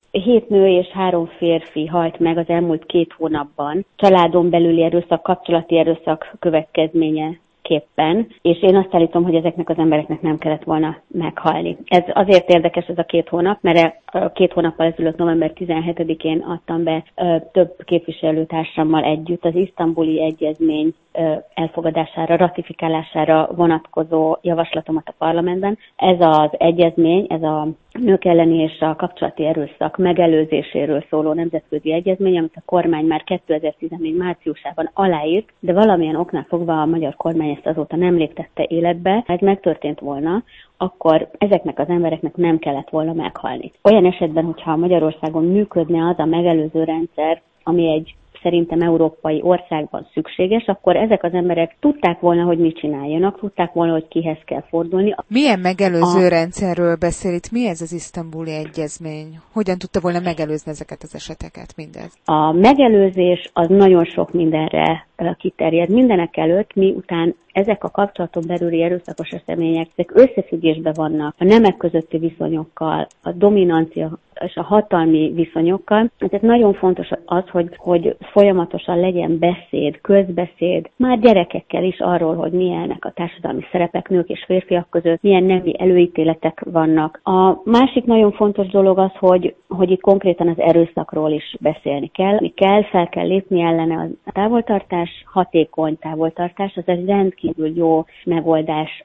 7 nő és 3 férfi halt meg az elmúlt 2 hónapban családon belüli erőszak, kapcsolati erőszak következményeképpen, és én azt állítom, hogy ezeknek az embereknek nem kellett volna meghalni. Ez azért érdekes ez a 2 hónap, mert 2 hónappal ezelőtt november 17-én adtam be több képviselőtársammal együtt az isztambuli egyezmény elfogadására, ratifikálására vonatkozó javaslatomat a parlamentben. Ez az egyezmény, ez a nők elleni és a kapcsolati erőszak megelőzéséről szóló nemzetközi egyezmény, amit a kormány már 2014 márciusában aláírt, de valamilyen oknál fogva a magyar kormány ezt azóta nem léptette életbe. Ha ez megtörtént volna, akkor ezeknek az embereknek nem kellett volna meghalni. Olyan esetben, hogyha Magyarországon működne az a megelőző rendszer, ami egy szerintem európai országban szükséges, akkor ezek az emberek tudták volna, hogy mit csináljanak, tudták volna, hogy kihez kell fordulni. Milyen megelőző rendszerről beszél itt? Mi ez az isztambuli egyezmény? Hogyan tudta volna megelőzni ezeket az eseteket, mindez? A megelőzés az nagyon sok mindenre kiterjed. Mindenek előtt, miután ezek a kapcsolaton belüli erőszakos események, ezek összefüggésben vannak a nemek közötti viszonyokkal, a dominancia és a hatalmi viszonyokkal. Tehát nagyon fontos az, hogy folyamatosan legyen beszéd, közbeszéd, már gyerekekkel is arról, hogy milyenek a társadalmi szerepek nők és férfiak között, milyen nemi előítéletek vannak. A másik nagyon fontos dolog az, hogy itt konkrétan az erőszakról is beszélni kell, fel kell lépni ellene a távoltartás, hatékony távoltartás, az egy rendkívül jó megoldás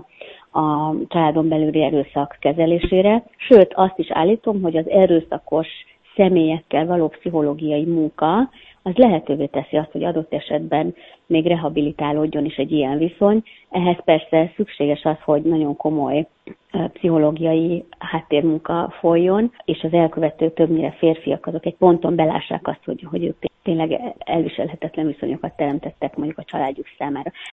a családon belüli erőszak kezelésére. Sőt, azt is állítom, hogy az erőszakos személyekkel való pszichológiai munka az lehetővé teszi azt, hogy adott esetben még rehabilitálódjon is egy ilyen viszony. Ehhez persze szükséges az, hogy nagyon komoly pszichológiai háttérmunka folyjon, és az elkövetők többnyire férfiak, azok egy ponton belássák azt, hogy ők tényleg elviselhetetlen viszonyokat teremtettek mondjuk a családjuk számára.